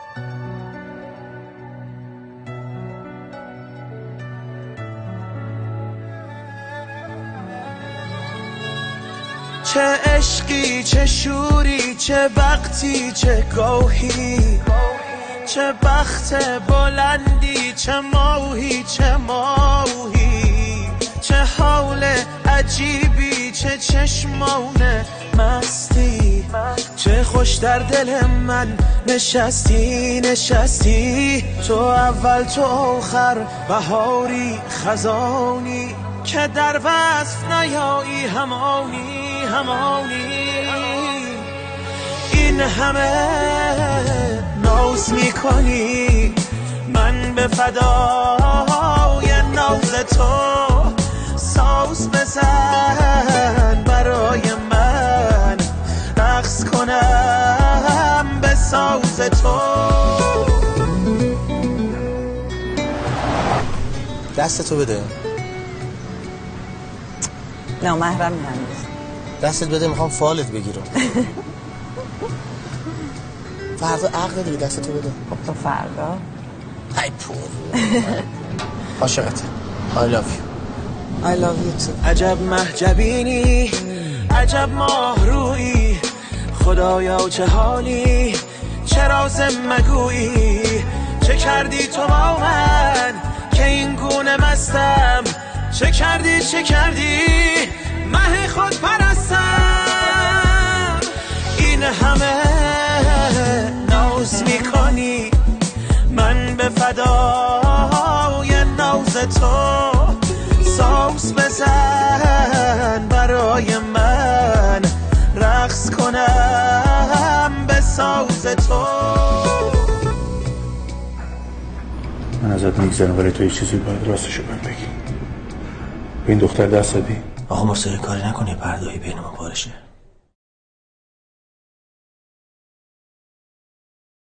چه عشقی چه شوری چه وقتی چه گاهی، چه بخت بلندی چه ماهی چه ماهی، چه حال عجیبی چه چشمان مستی، چه خوش در دل من نشستی نشستی. تو اول تو آخر بهاری خزانی که در وصف نیایی همانی همانی. این همه ناز میکنی من به فدای ناز تو، ساز بزن برای من رقص کنم به ساز تو. دستتو بده. نامحرمی هنوز. دستت بده، میخوام فالت بگیرم. فردا عقل دیگه، دستتو بده. خب تو فردا ای پول عاشقته. I love you. I love you too. عجب محجبینی عجب ماهرویی، خدایا چه حالی چه راز مگویی، چه کردی تو با من که این گونه مستم، چه کردی چه کردی مه خود پرستم. این همه ناز میکنی من به فدای ناز تو، ساز بزن برای من رقص کنم به ساز تو. من ازت میگذرم ولی تو یه چیزی باید راستشو بهم بگی. به این دختر دست دادی؟ آقا مرسا کاری نکنی پردایی بین ما بارشه.